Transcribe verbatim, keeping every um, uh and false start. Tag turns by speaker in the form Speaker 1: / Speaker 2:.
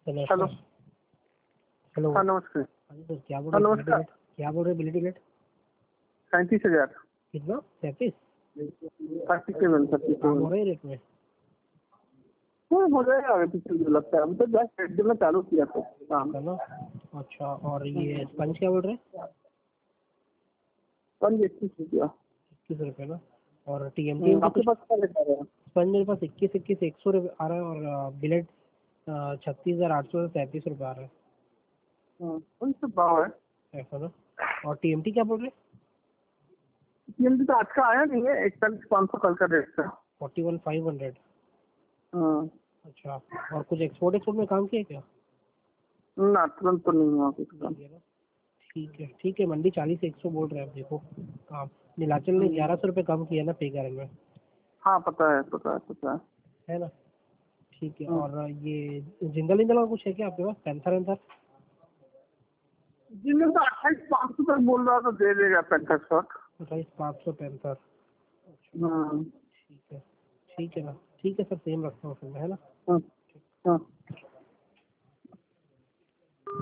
Speaker 1: Hello
Speaker 2: hello.
Speaker 1: हाँ नमस्ते।
Speaker 2: हाँ जी सर, क्या बोल
Speaker 1: हाँ
Speaker 2: रहे
Speaker 1: नमस्कार।
Speaker 2: हैं? क्या बोल रहे हैं बिलिटी रेट?
Speaker 1: सैंतीस हजार
Speaker 2: कितना? सैंतीस?
Speaker 1: थर्टी सेवन थर्टी
Speaker 2: काम हो
Speaker 1: सेवन
Speaker 2: रहे हैं रेट में?
Speaker 1: हाँ हो जाएगा आगे पीछे मुझे लगता है। हम तो जस्ट एक दिन में चालू किया था काम।
Speaker 2: है ना? अच्छा, और ये स्पंज क्या बोल रहे हैं?
Speaker 1: पंज इक्कीस रुपया।
Speaker 2: इक्कीस रुपये ना? और टी एम टी
Speaker 1: हम्म, आपके
Speaker 2: कुछ?
Speaker 1: पास क्या रेट आ रहा है?
Speaker 2: स्पंज मेरे पास इक्कीस इक्कीस एक सौ रुपये आ रहा है, और बिलेट छत्तीस हज़ार आठ सौ से सैंतीस रुपये आ रहा है।
Speaker 1: हाँ, कौन सा भाव है?
Speaker 2: ऐसा ना? और टी एम टी क्या बोल रहे हैं?
Speaker 1: टीएमटी तो आज का आया नहीं है, इकतालीस पाँच सौ कल का रेट था।
Speaker 2: Forty one five hundred.
Speaker 1: हाँ
Speaker 2: अच्छा, और कुछ एक्सपोर्ट एक्सपोर्ट में काम किया क्या?
Speaker 1: ना तुरंत तो नहीं हुआ कुछ काम।
Speaker 2: नहीं है ना? ठीक है ठीक है, मंडी चालीस एक सौ बोल रहे हैं, अब देखो काम। नीलाचल ने
Speaker 1: हम्म,
Speaker 2: ग्यारह सौ रुपये कम किया ना पे कारण में।
Speaker 1: हाँ पता है पता है पता है।
Speaker 2: है ना? ठीक है।
Speaker 1: हम्म,
Speaker 2: और ये जिंदल इंदल का कुछ है क्या आपके पास? पैंथर वैंथर?
Speaker 1: जिनमें तो अट्ठाईस पाँच सौ तक बोल रहा था, दे देगा पैंतीस सौ।
Speaker 2: अट्ठाईस पाँच सौ पैंथर।
Speaker 1: हाँ
Speaker 2: ठीक है ठीक है ना? ठीक है सर, सेम रखता हूँ फिर मैं, है ना?
Speaker 1: हाँ हाँ।